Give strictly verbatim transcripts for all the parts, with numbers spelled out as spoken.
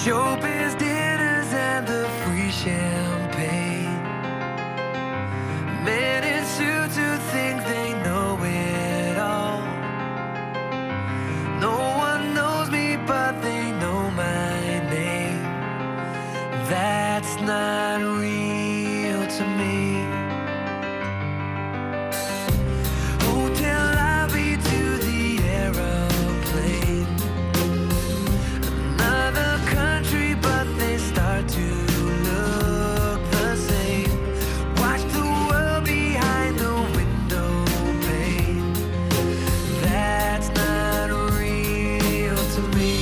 showbiz dinners and the free champagne. Men in suits who think they know it all. No one knows me, but they know my name. That's not real to me. Hotel lobby to the aeroplane. Another country, but they start to look the same. Watch the world behind the window pane. That's not real to me.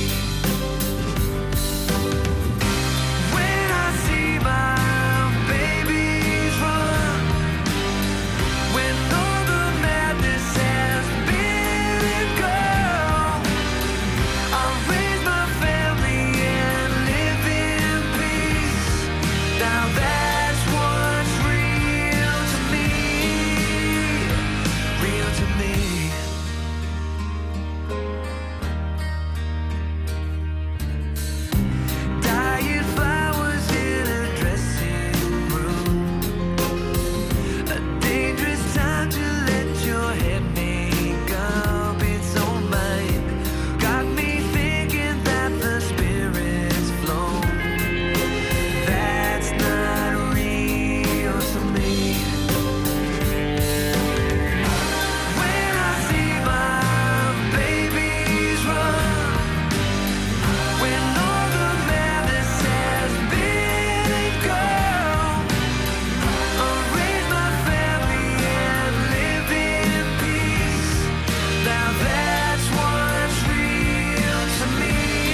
When I see my babies run, when all the madness has been gone, I'll raise my family and live in peace. Now that's what's real to me, real to me. Dying flowers in a dressing room. A dangerous time to let your head make up its own mind. Got me thinking that the spirit's flown. That's not real to me. When I see my babies run, when all the madness has been gone, I'll raise my family and live in peace. Now that's what's real to me.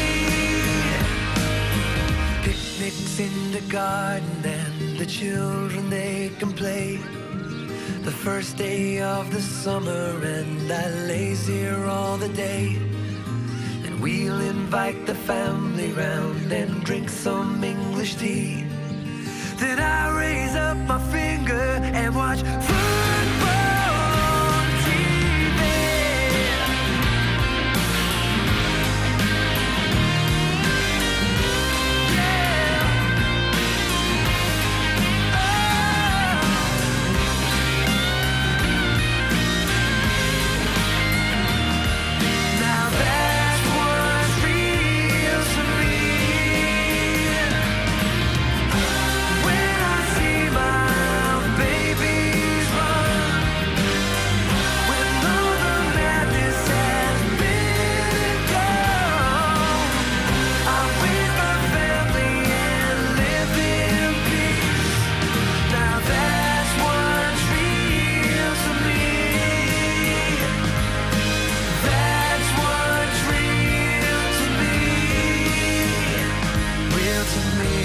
Picnics in the garden and the children, they can play. The first day of the summer and I laze here all the day. And we'll invite the family round and drink some English tea. Then I raise up my finger and watch football on T V. Yeah. Now that's what's real to me. When I see my babies run, when all the madness has been gone, I'll raise my family and live in peace. Now that's what's real to me. That's what's real to me. Real to me.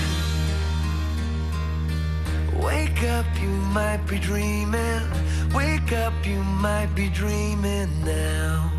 Wake up, you might be dreaming. Wake up, you might be dreaming now.